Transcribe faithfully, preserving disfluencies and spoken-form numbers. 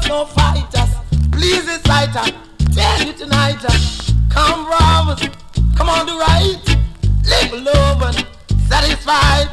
no fighters. Please it's lighter, take it tonight. Come brothers, come on the right. Live love and satisfied.